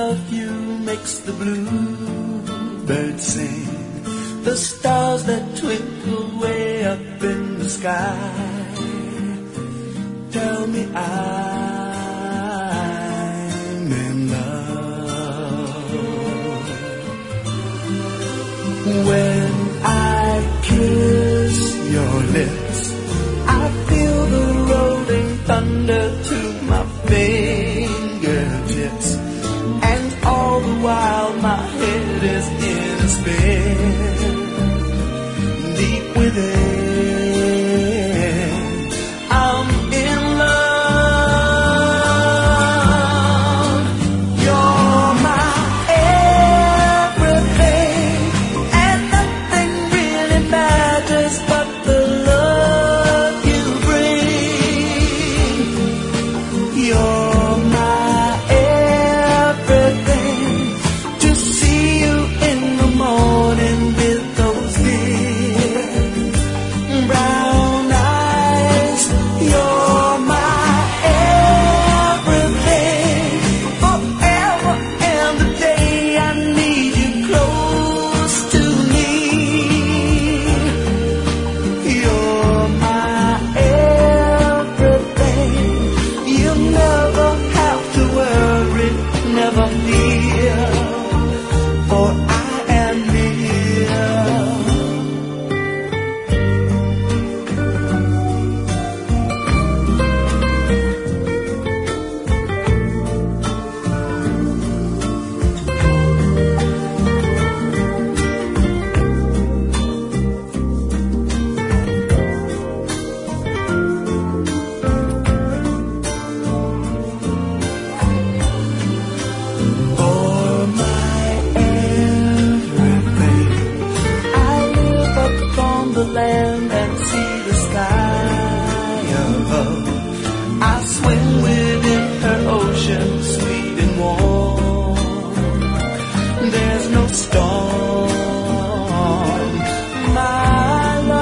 of you makes the bluebirds sing, the stars that twinkle way up in the sky tell me I'm in love. When I kiss your lips, I feel the rolling thunder to my fingertips, and all the while my head is in a spin. Deep within, I'm in love. You're my everything, and nothing really matters but the love you bring. You're my everything. To see you in the morning with those big brown eyes. You're my everything. Forever and the day I need you close to me. You're my everything. You never have to worry, never fear, for I am near. For my everything, I live up on the land and see the sky above. I swim within her ocean, sweet and warm. There's no storm, my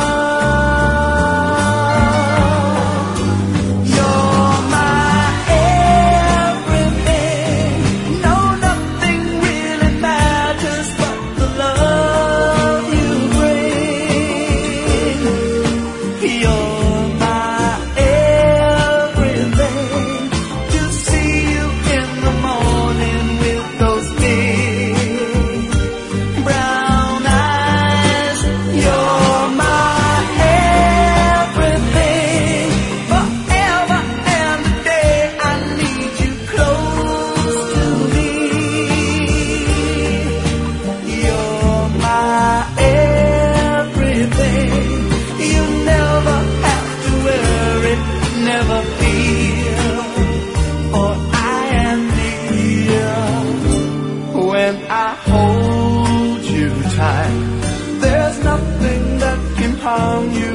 love. You're my everything. No, nothing really matters but the love you bring. You're my everything. To see you in the morning with those big brown eyes. You're my everything. Forever and the day I need you close to me. You're my everything. You never have to worry, never fear, for I am near. When I hold you tight, there's nothing that can harm you.